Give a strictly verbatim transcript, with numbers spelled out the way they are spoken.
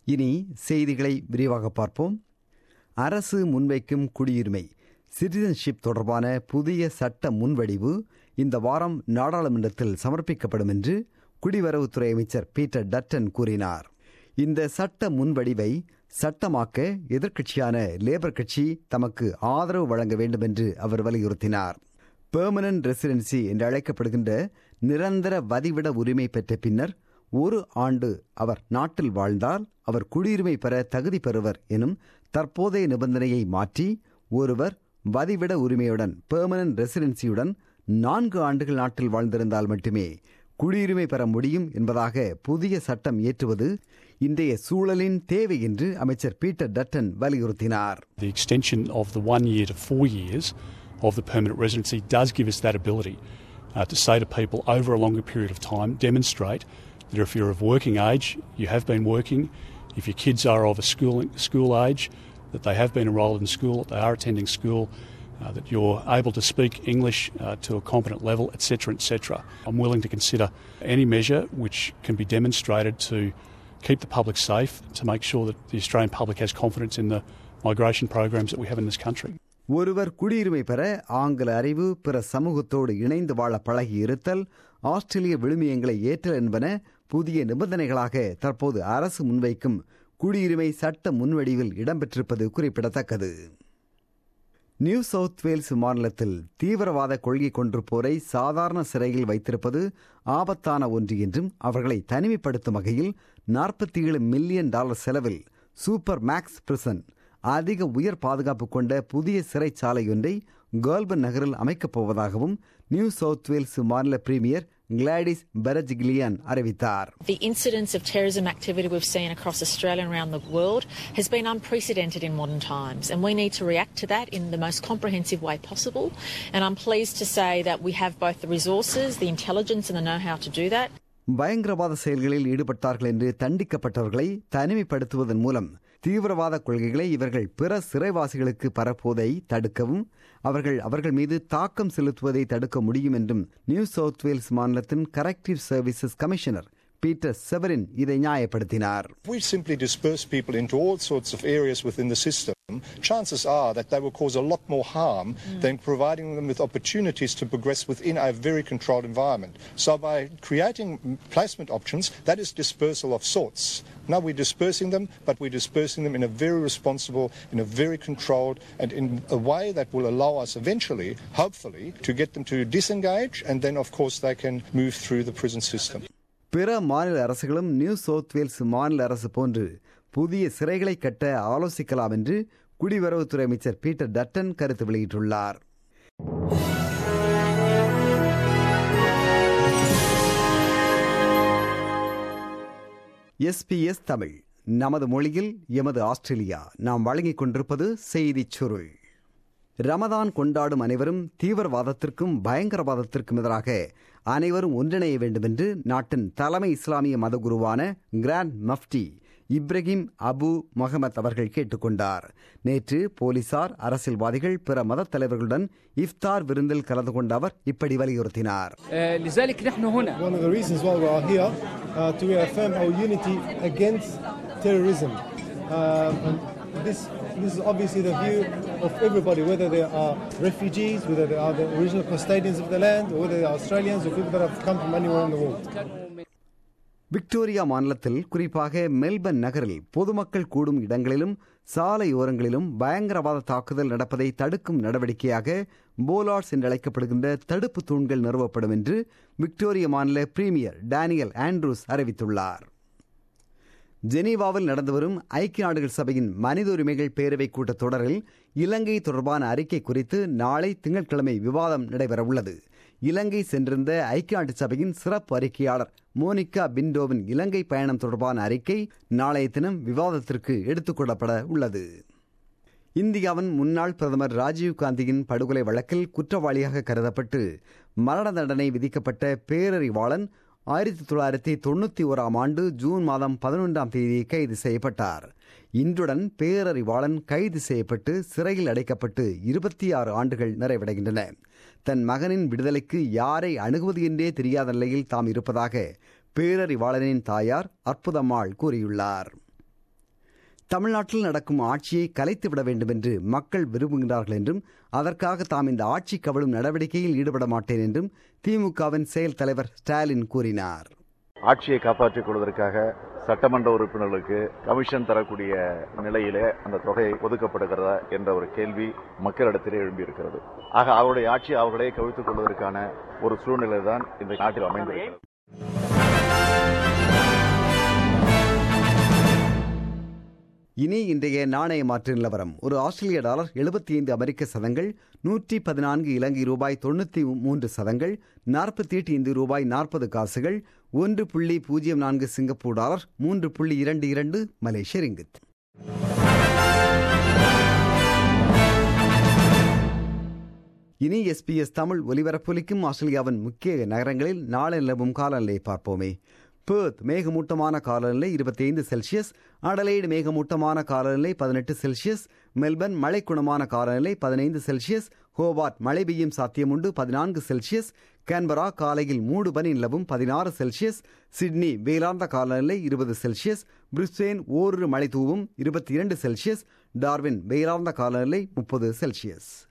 இனி செய்திகளை விரிவாக பார்ப்போம். அரசு முன்வைக்கும் குடியுரிமை சிட்டிசன்ஷிப் தொடர்பான புதிய சட்ட முன்வடிவு இந்த வாரம் நாடாளுமன்றத்தில் சமர்ப்பிக்கப்படும் என்று குடிவரவுத்துறை அமைச்சர் பீட்டர் டட்டன் கூறினார். இந்த சட்ட முன்வடிவை சட்டமாக்க எதிர்க்கட்சியான லேபர் கட்சி தமக்கு ஆதரவு வழங்க வேண்டும் என்று அவர் வலியுறுத்தினார். பெர்மனன்ட் ரெசிடென்சி என்று அழைக்கப்படுகின்ற நிரந்தர வதிவிட உரிமை பெற்ற பின்னர் ஒரு ஆண்டு அவர் நாட்டில் வாழ்ந்தால் அவர் குடியுரிமை பெற தகுதி பெறுவர் எனும் தற்போதைய நிபந்தனையை மாற்றி ஒருவர் வதிவிட உரிமையுடன் பெர்மனன்ட் ரெசிடென்சியுடன் நான்கு ஆண்டுகள் நாட்டில் வாழ்ந்திருந்தால் மட்டுமே குடியுரிமை பெற முடியும் என்பதாக புதிய சட்டம் இயற்றுவது இன்றைய சூழலின் தேவை என்று அமைச்சர் பீட்டர் டட்டன் வலியுறுத்தினார். The extension of the one year to four years of the permanent residency does give us that ability uh, to say to people over a longer period of time, demonstrate that if you're of working age, you have been working, if your kids are of a school school age, that they have been enrolled in school, that they are attending school, uh, that you're able to speak English uh, to a competent level, et cetera, et cetera. I'm willing to consider any measure which can be demonstrated to keep the public safe, to make sure that the Australian public has confidence in the migration programs that we have in this country. ஒருவர் குடியுரிமை பெற ஆங்கில அறிவு, பிற சமூகத்தோடு இணைந்து வாழ பழகி இருத்தல், ஆஸ்திரேலிய விழுமியங்களை ஏற்றல் என்பன புதிய நிபந்தனைகளாக தற்போது அரசு முன்வைக்கும் குடியுரிமை சட்ட முன்வடிவில் இடம்பெற்றிருப்பது குறிப்பிடத்தக்கது. நியூ சவுத் வேல்ஸ் மாநிலத்தில் தீவிரவாத கொள்கை கொண்டிருப்போரை சாதாரண சிறையில் வைத்திருப்பது ஆபத்தான ஒன்று என்றும் அவர்களை தனிமைப்படுத்தும் வகையில் நாற்பத்தி ஏழு மில்லியன் டாலர் செலவில் சூப்பர் மேக்ஸ் பிரிசன் அதிக உயர் பாதுகாப்பு கொண்ட புதிய சிறைச்சாலை ஒன்றை கோல்பன் நகரில் அமைக்கப் போவதாகவும் நியூ சவுத் வேல்ஸ் மாநில பிரீமியர் கிளாடிஸ் பெரஜ்கிலியன் அறிவித்தார். The incidence of terrorism activity we've seen across Australia and around the world has been unprecedented in modern times, and we need to react to that in the most comprehensive way possible. And I'm pleased to say that we have both the resources, the intelligence and the know-how to do that. பயங்கரவாத செயல்களில் ஈடுபட்டார்கள் என்று தண்டிக்கப்பட்டவர்களை தனிமைப்படுத்துவதன் மூலம் தீவிரவாத கொள்கைகளை இவர்கள் பிற சிறைவாசிகளுக்கு பரப்புவதை தடுக்கவும் அவர்கள் அவர்கள் மீது தாக்கம் செலுத்துவதை தடுக்க முடியும் என்றும் நியூ சவுத் வேல்ஸ் மாநிலத்தின் corrective services commissioner Peter Severin இதை நியாயப்படுத்தினார். We simply disperse people into all sorts of areas within the system. Chances are that they will cause a lot more harm mm. than providing them with opportunities to progress within a very controlled environment. So by creating placement options, that is dispersal of sorts. Now we're dispersing them, but we're dispersing them in a very responsible, in a very controlled, and in a way that will allow us eventually, hopefully, to get them to disengage, and then of course they can move through the prison system. பிற மாநில அரசுகளும் new South Wales மாநில அரசு போன்று புதிய சிறைகளை கட்ட ஆலோசிக்கலாம் என்று குடிவரவுத்துறை அமைச்சர் பீட்டர் டட்டன் கருத்து வெளியிட்டுள்ளார். எஸ்பிஎஸ் தமிழ், நமது மொழியில் எமது ஆஸ்திரேலியா. நாம் வழங்கிக் கொண்டிருப்பது செய்திச் சுருள். ரமதான் கொண்டாடும் அனைவரும் தீவிரவாதத்திற்கும் பயங்கரவாதத்திற்கும் எதிராக அனைவரும் ஒன்றிணைய வேண்டும் என்று நாட்டின் தலைமை இஸ்லாமிய மதகுருவான கிராண்ட் மஃப்டி இப்ராஹிம் அபு முகமது அவர்கள் கேட்டுக்கொண்டார். நேற்று போலீசார், அரசியல்வாதிகள், பிற மத தலைவர்களுடன் இஃப்தார் விருந்தில் கலந்து கொண்ட அவர் இப்படி வலியுறுத்தினார். One of the reasons why we are here uh, to affirm our unity against terrorism. Uh, and this this is obviously the view of everybody, whether they are refugees, whether they are the original custodians of the land, or whether they are Australians or people that have come from anywhere in the world. Victoria மாநிலத்தில் குறிப்பாக Melbourne நகரில் பொதுமக்கள் கூடும் இடங்களிலும் சாலையோரங்களிலும் பயங்கரவாத தாக்குதல் நடப்பதை தடுக்கும் நடவடிக்கையாக போலார்ட்ஸ் என்று அழைக்கப்படுகின்ற தடுப்பு தூண்கள் நிறுவப்படும் என்று விக்டோரியா மாநில பிரீமியர் டேனியல் ஆண்ட்ரூஸ் அறிவித்துள்ளார். ஜெனீவாவில் நடந்து வரும் ஐக்கிய நாடுகள் சபையின் மனித உரிமைகள் பேரவை கூட்டத் தொடரில் இலங்கை தொடர்பான அறிக்கை குறித்து நாளை திங்கட்கிழமை விவாதம் நடைபெறவுள்ளது. இலங்கை சென்றிருந்த ஐக்கிய நாட்டு சபையின் சிறப்பு அறிக்கையாளர் மோனிகா பிண்டோவின் இலங்கை பயணம் தொடர்பான அறிக்கை நாளைய தினம் விவாதத்திற்கு எடுத்துக் கொள்ளப்பட உள்ளது. இந்தியாவின் முன்னாள் பிரதமர் ராஜீவ் காந்தியின் படுகொலை வழக்கில் குற்றவாளியாக கருதப்பட்டு மரண தண்டனை விதிக்கப்பட்ட பேரறிவாளன் ஆயிரத்தி தொள்ளாயிரத்தி தொண்ணூற்றி ஓராம் ஆண்டு ஜூன் மாதம் பதினொன்றாம் தேதி கைது செய்யப்பட்டார். இன்றுடன் பேரறிவாளன் கைது செய்யப்பட்டு சிறையில் அடைக்கப்பட்டு இருபத்தி ஆறு ஆண்டுகள் நிறைவடைகின்றன. தன் மகனின் விடுதலைக்கு யாரை அணுகுவது என்றே தெரியாத நிலையில் தாம் இருப்பதாக பேரறிவாளனின் தாயார் அற்புதம்மாள் கூறியுள்ளார். தமிழ்நாட்டில் நடக்கும் ஆட்சியை கலைத்துவிட வேண்டும் என்று மக்கள் விரும்புகிறார்கள் என்றும் அதற்காக தாம் இந்த ஆட்சி கவிழும் நடவடிக்கையில் ஈடுபட மாட்டேன் என்றும் திமுகவின் செயல் தலைவர் ஸ்டாலின் கூறினார். ஆட்சியை காப்பாற்றிக் கொள்வதற்காக சட்டமன்ற உறுப்பினர்களுக்கு கமிஷன் தரக்கூடிய நிலையிலே அந்த தொகை ஒதுக்கப்படுகிறதா என்ற ஒரு கேள்வி மக்களிடத்திலே எழும்பியிருக்கிறது. ஆக அவருடைய ஆட்சி அவர்களே கவிழ்த்துக் கொள்வதற்கான ஒரு சூழ்நிலை தான் இந்த நாட்டில் அமைந்திருக்கிறது. இனி இன்றைய நாணய மாற்று நிலவரம். ஒரு ஆஸ்திரேலிய டாலர் எழுபத்தி ஐந்து அமெரிக்க சதங்கள், நூற்றி பதினான்கு இலங்கை ரூபாய் தொண்ணூற்றி மூன்று சதங்கள், நாற்பத்தி எட்டு இந்து ரூபாய் நாற்பது காசுகள், ஒன்று புள்ளி பூஜ்ஜியம் நான்கு சிங்கப்பூர் டாலர், மூன்று புள்ளி இரண்டு இரண்டு மலேசிய ரிங்கித். இனி எஸ்பிஎஸ் தமிழ் ஒலிபரப்பொலிக்கும் ஆஸ்திரேலியாவின் முக்கிய நகரங்களில் நாளை நிலவும் காலநிலையை பார்ப்போமே. பெர்த் மேகமூட்டமான காலநிலை இருபத்தி ஐந்து செல்சியஸ், அடலைடு மேகமூட்டமான காலநிலை பதினெட்டு செல்சியஸ், மெல்பர்ன் மழை குணமான காலநிலை பதினைந்து செல்சியஸ், ஹோபார்ட் மழை பெய்யும் சாத்தியமுண்டு பதினான்கு செல்சியஸ், கேன்பரா காலையில் மூடு பனி நிலவும் பதினாறு செல்சியஸ், சிட்னி வெயிலார்ந்த காலநிலை இருபது செல்சியஸ், பிரிஸ்பேன் ஓரிரு மழை தூவும் இருபத்தி இரண்டு செல்சியஸ், டார்வின் வெயிலார்ந்த காலநிலை முப்பது செல்சியஸ்.